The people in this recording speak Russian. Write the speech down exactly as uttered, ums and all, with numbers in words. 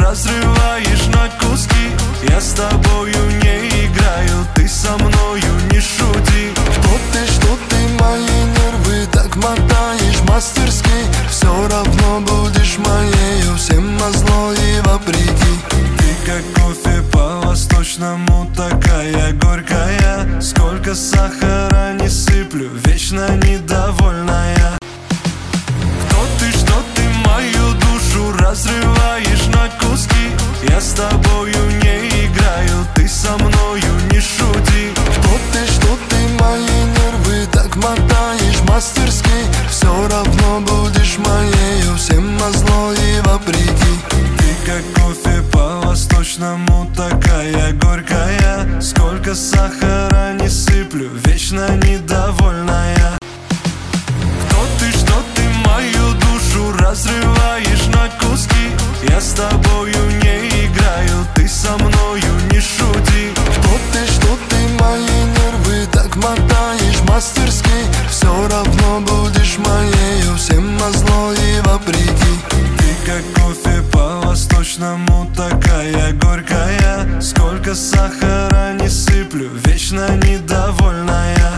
разрываешь на куски. Я с тобою не играю, ты со мною не шути. Что ты, что ты мои нервы так мотаешь мастерски. Все равно будешь моею, всем назло и вопреки. Ты как кофе по-восточному, такая горькая. Сколько сахара не сыплю, вечно недовольная. Кто ты, что ты мою душу разрываешь на куски. Я с тобою не играю, ты со мною не шути. Что ты, что ты мои нервы так мотаешь мастерски. Все равно будешь моею, всем назло и вопреки. Ты как кофе по-восточному, такая горькая. Сколько сахара не сыплю, вечно недовольная. Кто ты, что ты мою душу разрываешь на куски. Я с тобою не играю, ты со мною не шути. Что ты, что ты мои нервы так мотаешь мастерски. Все равно будешь моею, всем назло и вопреки. Ты как кофе по-восточному, такая горькая. Сколько сахара не сыплю, вечно недовольная.